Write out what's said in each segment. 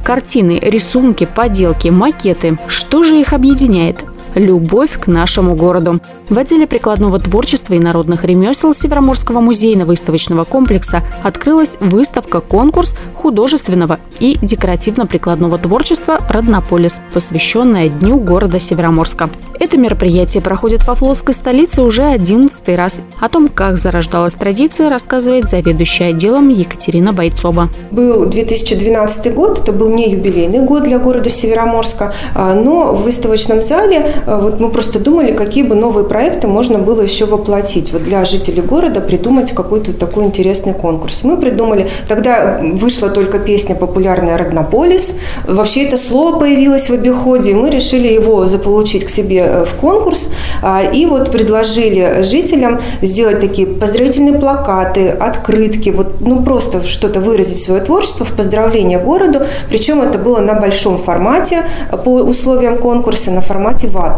Картины, рисунки, поделки, макеты. Что же их объединяет? Любовь к нашему городу. В отделе прикладного творчества и народных ремесел Североморского музейно-выставочного комплекса открылась выставка-конкурс художественного и декоративно-прикладного творчества «Роднополис», посвященная Дню города Североморска. Это мероприятие проходит во флотской столице уже 11-й раз. О том, как зарождалась традиция, рассказывает заведующая отделом Екатерина Бойцова. Был 2012 год, это был не юбилейный год для города Североморска, но в выставочном зале мы просто думали, какие бы новые проекты можно было еще воплотить. Для жителей города придумать какой-то такой интересный конкурс. Мы придумали, тогда вышла только песня популярная «Роднополис». Вообще это слово появилось в обиходе, и мы решили его заполучить к себе в конкурс. И предложили жителям сделать такие поздравительные плакаты, открытки, просто что-то выразить свое творчество в поздравление городу. Причем это было на большом формате по условиям конкурса, на формате ватмана.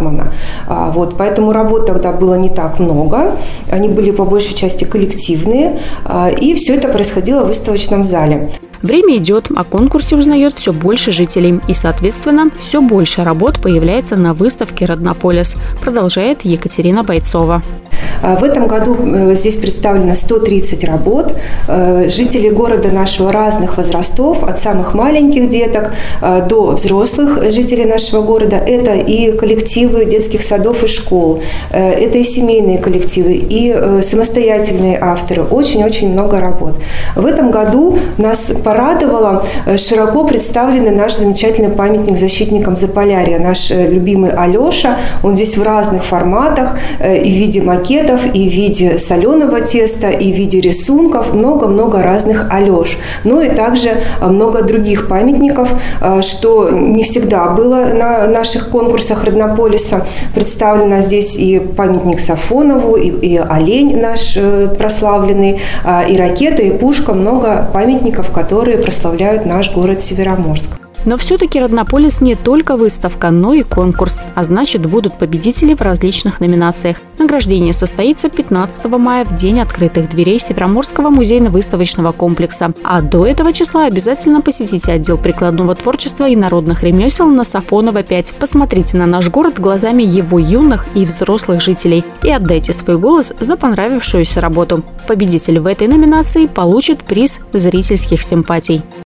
Поэтому работ тогда было не так много. Они были по большей части коллективные. И все это происходило в выставочном зале. Время идет, о конкурсе узнает все больше жителей. И, соответственно, все больше работ появляется на выставке «Роднополис», продолжает Екатерина Бойцова. В этом году здесь представлено 130 работ. Жители города нашего разных возрастов, от самых маленьких деток до взрослых жителей нашего города. Это и коллективы детских садов и школ, это и семейные коллективы, и самостоятельные авторы. Очень-очень много работ. В этом году нас порадовало широко представленный наш замечательный памятник защитникам Заполярья, наш любимый Алеша. Он здесь в разных форматах, и в виде макетов, и в виде соленого теста, и в виде рисунков. Много-много разных Алеш. Ну и также много других памятников, что не всегда было на наших конкурсах Роднополиса. Представлено здесь и памятник Сафонову, и олень наш прославленный, и ракета, и пушка. Много памятников, которые прославляют наш город Североморск. Но все-таки «Роднополис» не только выставка, но и конкурс. А значит, будут победители в различных номинациях. Награждение состоится 15 мая в день открытых дверей Североморского музейно-выставочного комплекса. А до этого числа обязательно посетите отдел прикладного творчества и народных ремесел на Сафонова 5. Посмотрите на наш город глазами его юных и взрослых жителей и отдайте свой голос за понравившуюся работу. Победитель в этой номинации получит приз зрительских симпатий.